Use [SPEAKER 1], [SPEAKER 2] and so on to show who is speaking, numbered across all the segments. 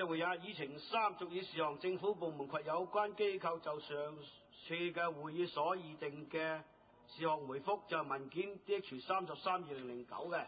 [SPEAKER 1] 嘅會議，議程三屬議事項，政府部門及有關機構就上次嘅會議所議定嘅事項回覆，就文件 DH33/2009 嘅。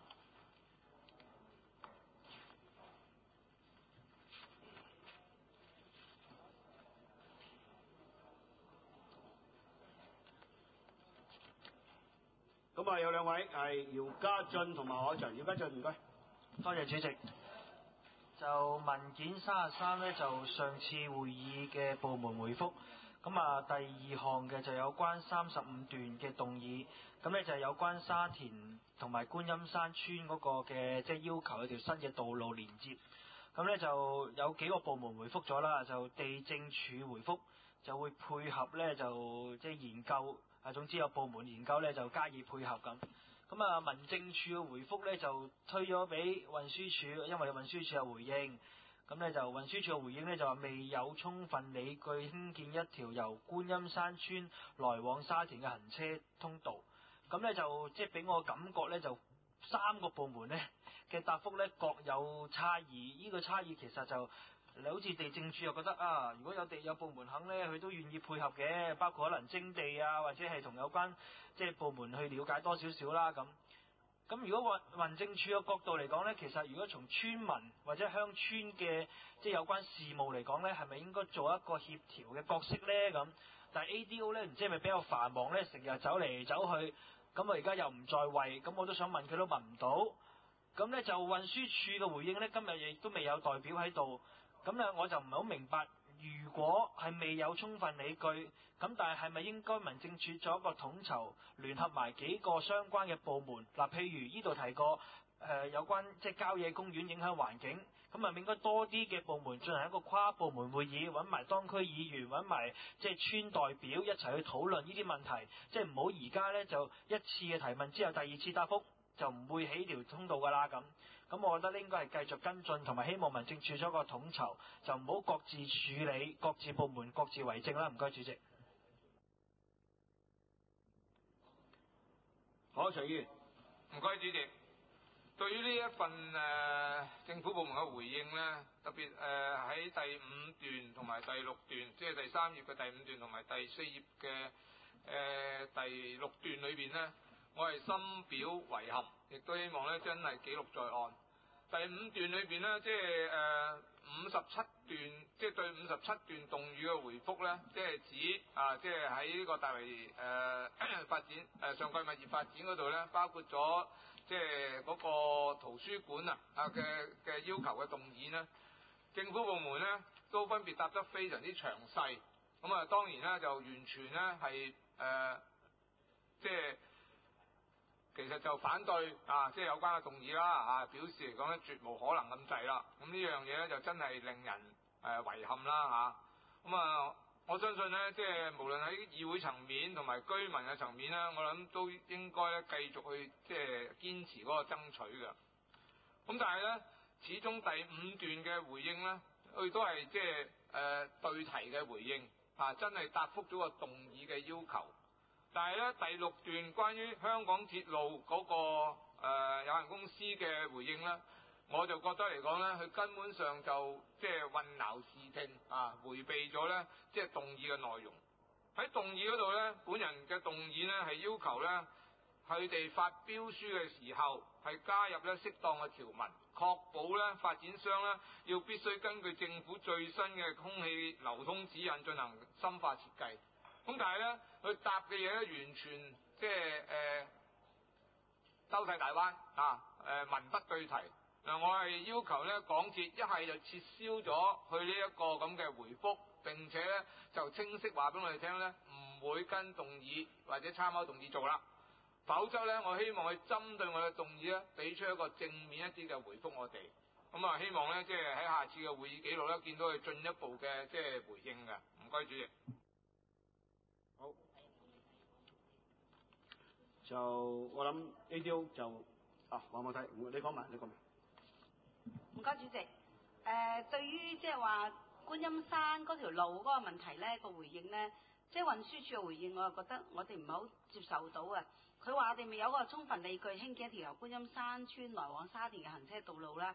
[SPEAKER 1] 咁啊，有兩位係姚家俊同埋何俊，姚家俊唔該。
[SPEAKER 2] 多謝主席。就文件33咧，就上次會議嘅部門回覆。咁啊，第二項嘅就有關35段嘅動議，咁咧就係有關沙田同埋觀音山村嗰個嘅即係要求有條新嘅道路連接。咁咧就有幾個部門回覆咗啦，就地政署回覆就會配合咧就即係研究，總之有部門研究咧就加以配合咁。咁啊，民政處嘅回覆咧就推咗俾運輸署，因為運輸署有回應。咁咧就運輸署嘅回應咧就話未有充分理據興建一條由觀音山村來往沙田嘅行車通道。咁咧就即係俾我感覺咧就三個部門咧嘅答覆咧各有差異。呢個差異其實就好似地政署又覺得如果有部門肯咧，佢都願意配合嘅，包括可能徵地或者係同有關即係部門去了解多少少啦咁。咁如果民政處嘅角度嚟講呢，其實如果從村民或者鄉村嘅即係有關事務嚟講呢，係咪應該做一個協調嘅角色呢？咁但係 ADO 呢，唔知係咪比較繁忙呢？成日走嚟走去，咁我而家又唔在位，咁我都想問佢都問唔到。咁呢就運輸署嘅回應呢，今日亦都未有代表喺度。咁呢我就唔係好明白，如果係未有充分理據，咁但係咪應該民政處做一個統籌，聯合埋幾個相關嘅部門？譬如呢度提過有關即係郊野公園影響環境，咁係咪應該多啲嘅部門進行一個跨部門會議，揾埋當區議員，揾埋即係村代表一齊去討論呢啲問題，即係唔好而家呢，就一次嘅提問之後第二次答覆就唔會起條通道㗎啦咁。咁我覺得應該係繼續跟進，同埋希望民政處做一個統籌，就唔好各自處理，各自部門各自為政啦。唔該，主席。
[SPEAKER 1] 好，徐議員。
[SPEAKER 3] 唔該，主席。對於呢一份政府部門嘅回應呢，特別喺第5段同埋第6段，即係第3頁嘅第5段同埋第4頁嘅第6段裏邊呢，我係深表遺憾，亦都希望咧真係記錄在案。第5段裏邊呢，即係57段，即係對57段動議嘅回覆呢，即係指即係喺呢個大圍發展上蓋物業發展嗰度呢，包括咗即係嗰個圖書館嘅要求嘅動議呢，政府部門呢都分別答得非常之詳細。咁當然呢，就完全呢係即係其實就反對即係有關嘅動議啦，表示嚟講咧絕無可能咁滯啦。咁呢樣嘢咧就真係令人遺憾啦我相信咧，即係無論喺議會層面同埋居民嘅層面咧，我諗都應該咧繼續去即係堅持嗰個爭取嘅。咁但係咧，始終第5段嘅回應咧，佢都係即係對題嘅回應真係答覆咗個動議嘅要求。但係咧，第6段關於香港鐵路嗰個有限公司嘅回應咧，我就覺得嚟講咧，佢根本上就即係混淆視聽迴避咗咧即係動議嘅內容。喺動議嗰度咧，本人嘅動議咧係要求咧佢哋發標書嘅時候係加入咧適當嘅條文，確保咧發展商咧要必須根據政府最新嘅空氣流通指引進行深化設計。咁但係咧，佢答嘅嘢咧完全即係兜晒大彎文不對題。我係要求咧港鐵一係就撤銷咗佢呢一個咁嘅回覆，並且咧就清晰話俾我哋聽咧，唔會跟動議或者參考動議做啦。否則咧，我希望佢針對我嘅動議咧，俾出一個正面一啲嘅回覆我哋。希望咧即係喺下次嘅會議記錄咧，見到佢進一步嘅即係回應嘅。唔該，主席。
[SPEAKER 1] 好，就我諗 ADO 就黃茂泰，你講埋。
[SPEAKER 4] 唔該，主席。對於即係話觀音山嗰條路嗰個問題咧，個回應咧，即係運輸署嘅回應，我就覺得我哋唔係好接受到啊。佢話我哋未有個充分理據興建一條由觀音山村來往沙田嘅行車道路啦。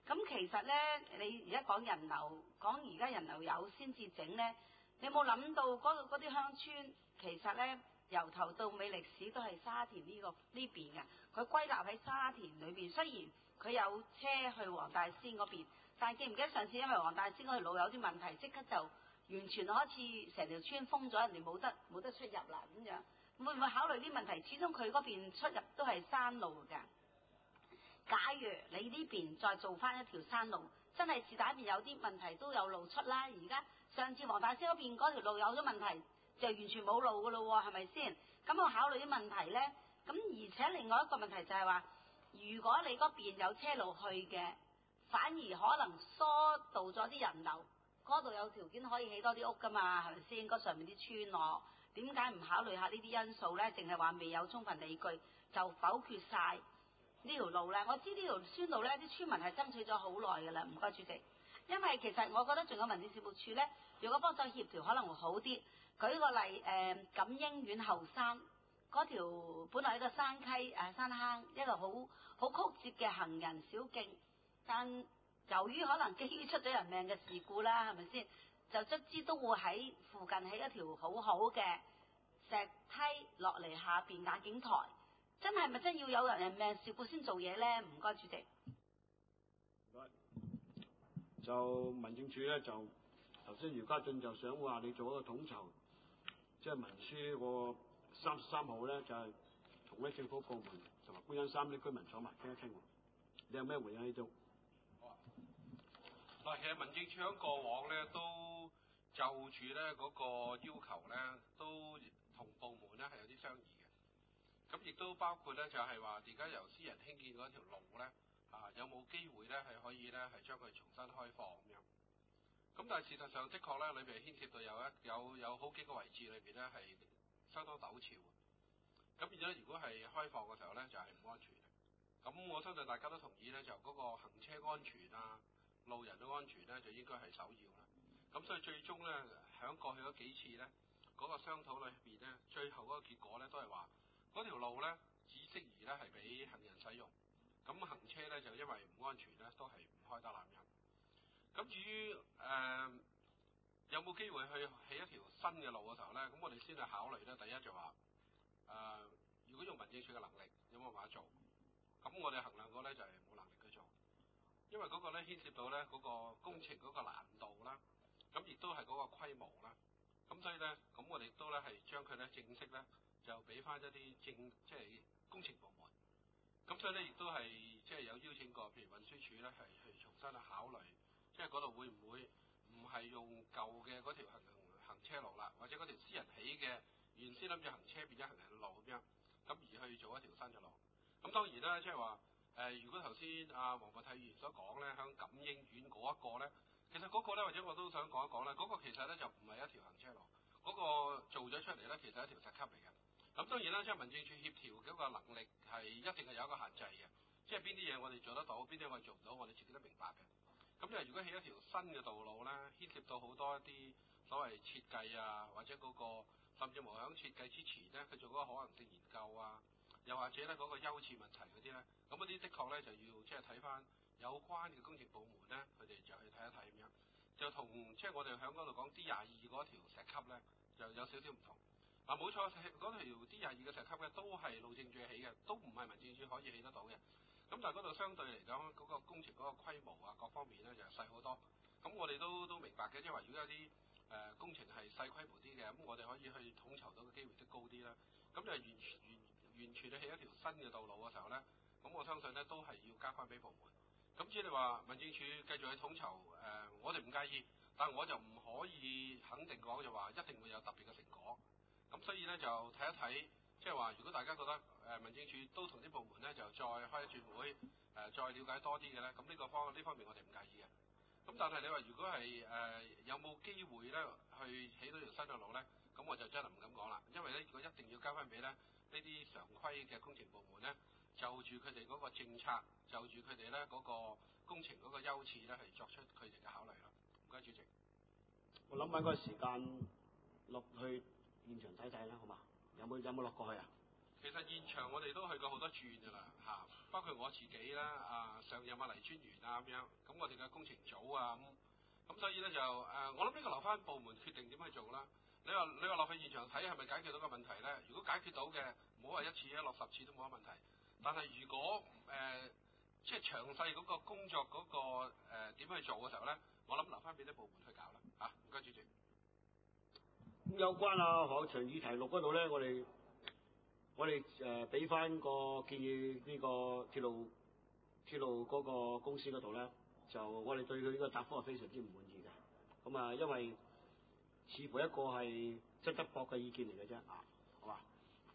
[SPEAKER 4] 咁其實咧，你而家講人流，講而家人流有先至整咧，你有冇諗到嗰啲鄉村其實咧由頭到尾歷史都係沙田呢邊嘅，佢歸納喺沙田裏邊。雖然佢有車去黃大仙嗰邊，但係記唔記得上次因為黃大仙嗰條路有啲問題，即刻就完全好似成條村封咗，人哋冇得出入啦咁樣。會唔會考慮啲問題？始終佢嗰邊出入都係山路㗎。假如你呢邊再做翻一條山路，真係是但邊有啲問題都有路出啦。而家上次黃大仙嗰邊嗰條路有咗問題，就完全冇路㗎咯喎，係咪先？咁我考慮啲問題呢。咁而且另外一個問題就係話，如果你嗰邊有車路去嘅，反而可能疏導咗啲人流，嗰度有條件可以起多啲屋㗎嘛，係咪先？嗰上面啲村落，點解唔考慮下呢啲因素呢？淨係話未有充分理據就否決晒呢條路呢？我知呢條村路呢啲村民係爭取咗好耐㗎啦，唔該主席。因為其實我覺得仲有民政事務處呢，如果幫手協調可能會好啲。舉個例，錦英苑後山嗰條本來一個山溪山坑，一個好曲折嘅行人小徑，但由於可能基於出咗人命嘅事故啦，係咪先？就卒之都會喺附近起一條好好嘅石梯落嚟下邊眼鏡台，真係咪真要有人命事故先做嘢呢？唔該主席。
[SPEAKER 1] 唔該。就民政處咧，就頭先姚家俊就想話你做一個統籌，即係文書個33號咧，就係同啲政府部門同埋觀音山啲居民坐埋傾一傾。你有咩回應呢度？
[SPEAKER 5] 嗱，其實民政處喺過往咧都就住咧嗰個要求咧，都同部門咧係有啲商議嘅。咁亦都包括咧就係話，而家由私人興建嗰條路咧，有冇機會咧係可以咧係將佢重新開放咁樣。咁但係事實上，的確咧裏邊牽涉到有好幾個位置裏邊咧係相當陡峭。咁變咗，如果係開放嘅時候咧，就係唔安全嘅。咁我相信大家都同意咧，就嗰個行車安全啊、路人嘅安全咧，就應該係首要啦。咁所以最終咧，響過去嗰幾次咧，嗰個商討裏邊咧，最後嗰個結果咧，都係話嗰條路咧只適宜咧係俾行人使用。咁行車咧就因為唔安全咧，都係唔開得攬人。咁至於有冇機會去起一條新嘅路嘅時候咧，咁我哋先去考慮咧。第一就話如果用民政處嘅能力有冇辦法做？咁我哋衡量過咧就係冇能力去做，因為嗰個咧牽涉到咧嗰個工程嗰個難度啦，咁亦都係嗰個規模啦。咁所以咧，咁我哋都咧係將佢咧正式咧就俾翻一啲即係工程部門。咁所以咧亦都係即係有邀請過，譬如運輸署咧係去重新去考慮，即係嗰度會唔會唔係用舊嘅嗰條行車路啦，或者嗰條私人起嘅原先諗住行車變咗行人路咁樣，咁而去做一條新嘅路。咁當然啦，即係話如果頭先黃國泰議員所講咧，響錦英苑嗰一個咧，其實嗰個咧，或者我都想講一講咧，嗰個其實咧就唔係一條行車路，嗰個做咗出嚟咧，其實係一條石級嚟嘅。咁當然啦，即係民政處協調嗰個能力係一定係有一個限制嘅，即係邊啲嘢我哋做得到，邊啲我哋做唔到，我哋自己都明白嘅。咁就如果起一條新嘅道路咧，牽涉到好多一啲所謂設計啊，或者嗰個甚至乎響設計之前咧，佢做嗰個可能性研究啊，又或者咧嗰個優次問題嗰啲咧，咁嗰啲的確咧就要即係睇翻有關嘅工程部門咧，佢哋就去睇一睇咁樣，就同即係我哋響嗰度講 D22嗰條石級咧，就有少少唔同。冇錯，嗰條 D22嘅石級咧都係路政署起嘅，都唔係民政處可以起得到嘅。咁但係嗰度相對嚟講，嗰個工程嗰個規模啊，各方面咧就細好多。咁我哋都明白嘅，即係話如果有啲工程係細規模啲嘅，咁我哋可以去統籌到嘅機會都高啲啦。咁就完全去起一條新嘅道路嘅時候咧，咁我相信咧都係要交翻俾部門。咁至於你話民政處繼續去統籌，我哋唔介意，但係我就唔可以肯定講就話一定會有特別嘅成果。咁所以咧就睇一睇，即係話如果大家覺得民政處都同啲部門咧就再開一轉會，再了解多啲嘅咧，咁呢方面我哋唔介意嘅。咁但係你話如果係有冇機會咧去起到條新嘅路咧，咁我就真係唔敢講啦。因為咧如果一定要交翻俾咧呢啲常規嘅工程部門咧，就住佢哋嗰個政策，就住佢哋咧嗰個工程嗰個優次咧係作出佢哋嘅考慮啦。唔該，主席。
[SPEAKER 1] 我諗緊嗰個時間落去現場睇睇啦，好嘛？有冇落過去啊？
[SPEAKER 5] 其實現場我哋都去過好多轉㗎啦嚇，包括我自己啦，上任黎專員啊咁樣，咁我哋嘅工程組啊咁所以咧就我諗呢個留翻部門決定點去做啦。你話落去現場睇係咪解決到個問題咧？如果解決到嘅，唔好話一次落10次都冇乜問題。但係如果即係詳細嗰個工作嗰個點去做嘅時候咧，我諗留翻俾啲部門去搞啦嚇。唔該主席。
[SPEAKER 1] 咁有關何長議題錄嗰度咧，我哋俾翻個建議呢個鐵路嗰個公司嗰度咧，就我哋對佢呢個答覆係非常之唔滿意嘅。咁因為似乎一個係質得駁嘅意見嚟嘅啫，好嘛？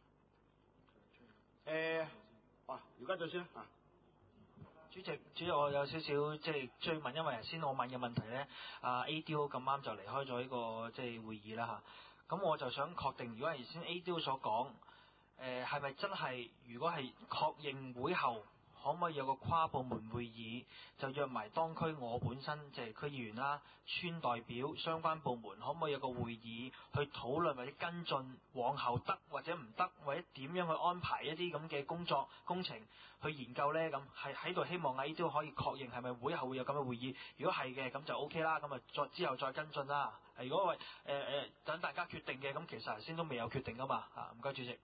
[SPEAKER 1] 而家再先
[SPEAKER 2] 主席，我有少少即係追問，因為頭先我問嘅問題咧，ADO 咁啱就離開咗呢個即係會議啦嚇。咁我就想確定，如果係頭先 ADO 所講，係咪真係如果係確認會後，可唔可以有個跨部門會議，就約埋當區我本身即係區議員啦、村代表、相關部門，可唔可以有個會議去討論或者跟進往後得或者唔得，或者點樣去安排一啲咁嘅工程去研究呢？咁係喺度希望ADO可以確認係咪會後會有咁嘅會議。如果係嘅，咁就 OK 啦，咁之後再跟進啦。如果等大家決定嘅，咁其實頭先都未有決定噶嘛。唔該主席。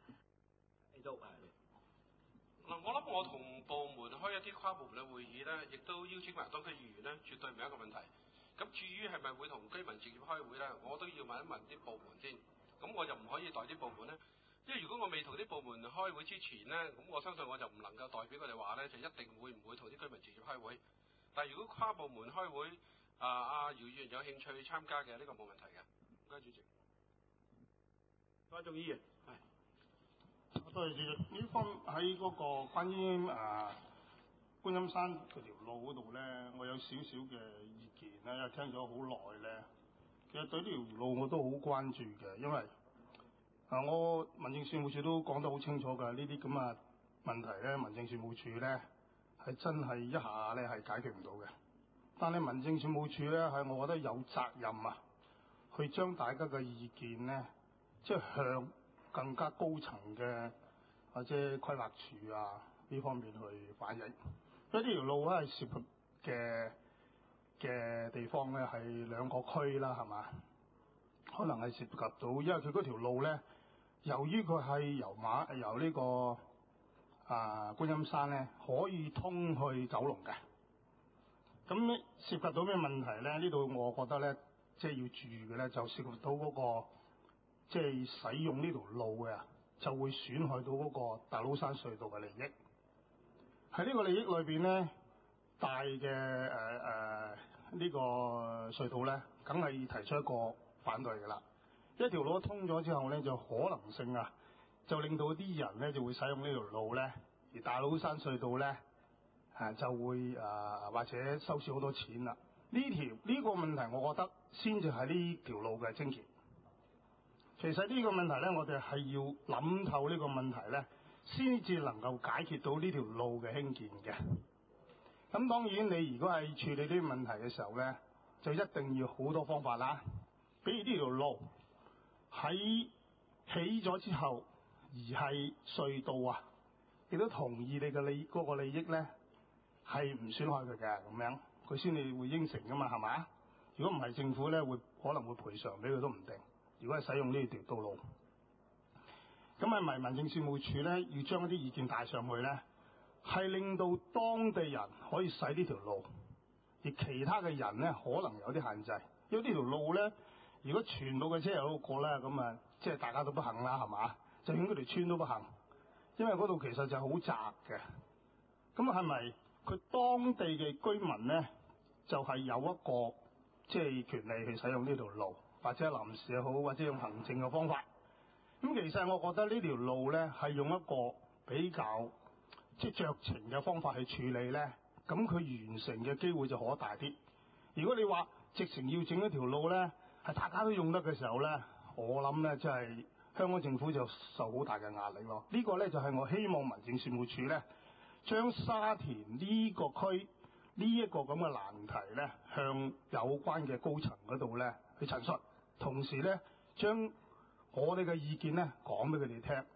[SPEAKER 1] ADO
[SPEAKER 5] 嗱，我諗我同部門開一啲跨部門嘅會議咧，亦都邀請埋當區議員咧，絕對唔係一個問題。咁至於係咪會同居民直接開會咧，我都要問一問啲部門先。咁我就唔可以代啲部門咧，因為如果我未同啲部門開會之前咧，咁我相信我就唔能夠代表佢哋話咧，就一定會唔會同啲居民直接開會。但係如果跨部門開會，姚議員有興趣參加嘅，呢個冇問題嘅。唔該主席。
[SPEAKER 1] 關眾議員
[SPEAKER 6] 多謝主席。呢方喺嗰個關於觀音山嗰條路嗰度咧，我有少少嘅意見咧，因為聽咗好耐咧。其實對呢條路我都好關注嘅，因為我民政事務處都講得好清楚㗎，呢啲咁嘅問題咧，民政事務處咧係真係一下咧係解決唔到嘅。但係民政事務處咧係我覺得有責任去將大家嘅意見咧，即係向更加高層嘅或者規劃處呢方面去反映。因為呢條路咧係涉及嘅地方咧係2個區啦，係嘛？可能係涉及到，因為佢嗰條路咧，由於佢係由呢個觀音山咧可以通去九龍嘅。咁涉及到咩問題咧？呢度我覺得咧，即係要注意嘅咧，就涉及到嗰個即係使用呢條路嘅，就會損害到嗰個大老山隧道嘅利益。喺呢個利益裏邊咧，大嘅呢個隧道咧，梗係提出一個反對㗎啦。一條路通咗之後咧，就可能性就令到啲人咧就會使用呢條路咧，而大老山隧道咧就會或者收少好多錢啦。呢個問題，我覺得先至係呢條路嘅症結。其實呢個問題咧，我哋係要諗透呢個問題咧，先至能夠解決到呢條路嘅興建嘅。咁當然，你如果係處理呢啲問題嘅時候咧，就一定要好多方法啦。比如呢條路喺起咗之後，而係隧道亦都同意你嘅嗰個利益咧，係唔損害佢嘅咁樣，佢先至會應承噶嘛，係嘛？如果唔係，政府咧可能會賠償俾佢都唔定。如果係使用呢條道路，咁係咪民政事務處咧要將一啲意見帶上去咧，係令到當地人可以使呢條路，而其他嘅人咧可能有啲限制。因為呢條路咧，如果全部嘅車有過咧，咁即係大家都不幸啦，係嘛？就算嗰條村都不幸，因為嗰度其實就好窄嘅。咁係咪佢當地嘅居民咧，就係有一個即係權利去使用呢條路，或者臨時又好，或者用行政嘅方法？咁其實我覺得呢條路咧係用一個比較即係酌情嘅方法去處理咧，咁佢完成嘅機會就可大啲。如果你話直情要整一條路咧，係大家都用得嘅時候咧，我諗咧即係香港政府就受好大嘅壓力咯。呢個咧就係我希望民政事務處咧，將沙田呢個區呢一個咁嘅難題咧，向有關嘅高層嗰度咧去陳述，同時咧將我哋嘅意見咧講俾佢哋聽。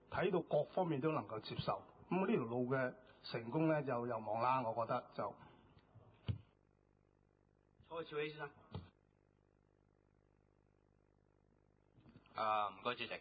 [SPEAKER 6] 睇到各方面都能夠接受。咁呢條路嘅成功咧就有望啦，我覺得就。
[SPEAKER 1] 蔡兆禧先生。
[SPEAKER 7] 唔該主席。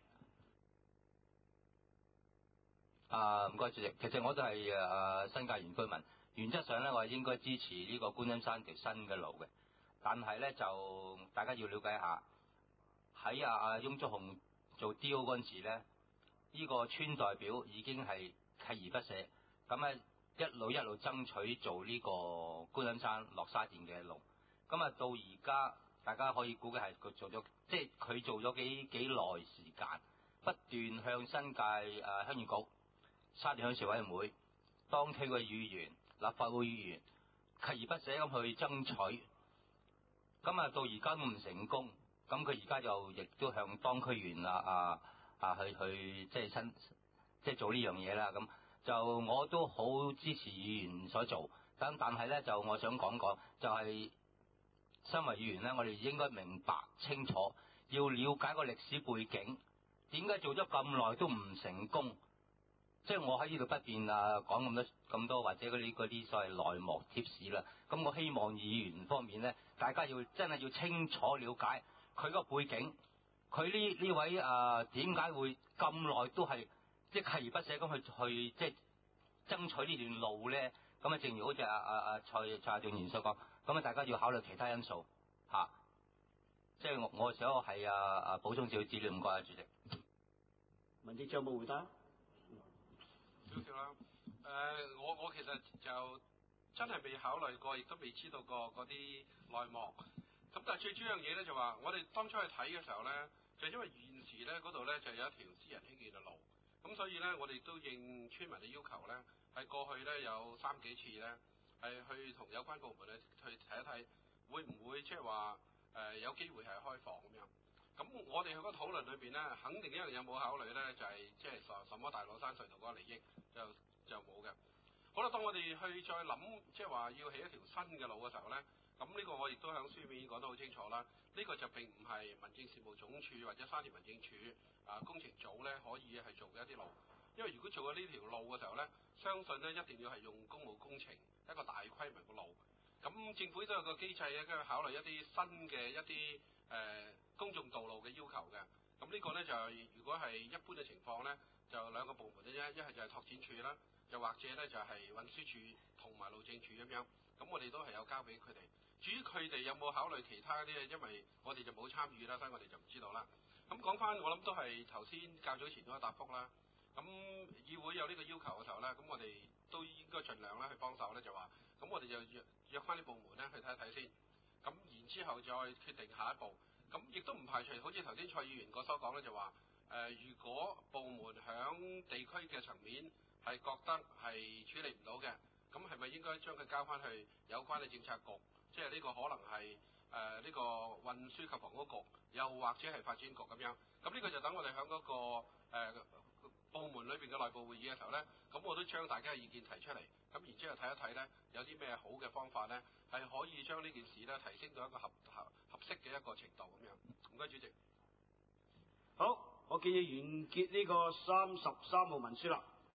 [SPEAKER 7] 唔該主席。其實我都係新界原居民，原則上咧我係應該支持呢個觀音山條新嘅路嘅，但係咧就大家要了解下，喺翁竹雄做 D.O. 嗰陣時咧，呢個村代表已經係鍥而不捨，咁咧一路爭取做呢個觀音山落沙田嘅路，咁啊到而家大家可以估計係佢做咗，即係佢做咗幾耐時間，不斷向新界鄉議局、沙田鄉事委員會、當區嘅議員、立法會議員鍥而不捨咁去爭取，咁啊到而家都唔成功，咁佢而家就亦都向當區議員去即係做呢樣嘢啦。咁就我都好支持議員所做，但係咧就我想講就係身為議員咧，我哋應該明白清楚，要了解個歷史背景，點解做咗咁耐都唔成功？即係我喺呢度不便講咁多或者嗰啲所謂內幕貼士啦。咁我希望議員方面咧，大家真係要清楚了解佢個背景，佢呢位點解會咁耐都係即係鍥而不捨咁去即係爭取呢段路咧？咁啊，正如好似蔡正元所講，咁啊，大家要考慮其他因素嚇。即係我想係補充少少資料，唔該主席。
[SPEAKER 1] 民政長有冇回答？
[SPEAKER 5] 少少啦。我其實就真係未考慮過，亦都未知道過嗰啲內幕。咁但係最主要樣嘢咧就話，我哋當初去睇嘅時候咧，就因為現時咧嗰度咧就有一條私人興建嘅路，咁所以咧我哋都應村民嘅要求咧，係過去咧有3幾次咧係去同有關部門咧去睇一睇，會唔會即係話有機會係開放咁樣。咁我哋喺個討論裏邊咧，肯定一樣有冇考慮咧，就係即係什麼大老山隧道嗰個利益就冇嘅。好啦，當我哋去再諗即係話要起一條新嘅路嘅時候咧，咁呢個我亦都喺書面講得好清楚啦。呢個就並唔係民政事務總署或者沙田民政處工程組咧可以係做嘅一啲路，因為如果做咗呢條路嘅時候咧，相信咧一定要係用公務工程一個大規模嘅路。咁政府都有個機制咧，跟住考慮一啲新嘅一啲公眾道路嘅要求嘅。咁呢個咧就如果係一般嘅情況咧，就2個部門嘅啫，一係就係拓展處啦，又或者咧就係運輸署同埋路政署咁樣。咁我哋都係有交俾佢哋。至於佢哋有冇考慮其他啲，因為我哋就冇參與啦，所以我哋就唔知道啦。咁講翻，我諗都係頭先較早前嗰個答覆啦。咁議會有呢個要求嘅時候咧，咁我哋都應該盡量咧去幫手咧，就話咁我哋就約翻啲部門咧去睇一睇先。咁然之後再決定下一步。咁亦都唔排除，好似頭先蔡議員所講咧，就話如果部門響地區嘅層面係覺得係處理唔到嘅，咁係咪應該將佢交翻去有關嘅政策局？即係呢個可能係呢個運輸及房屋局，又或者係發展局咁樣。咁呢個就等我哋響嗰個部門裏邊嘅內部會議嘅時候咧，咁我都將大家嘅意見提出嚟，咁然之後睇一睇咧，有啲咩好嘅方法咧，係可以將呢件事咧提升到一個合適嘅一個程度咁樣。唔該，主席。
[SPEAKER 1] 好，我建議完結呢個33號文書啦。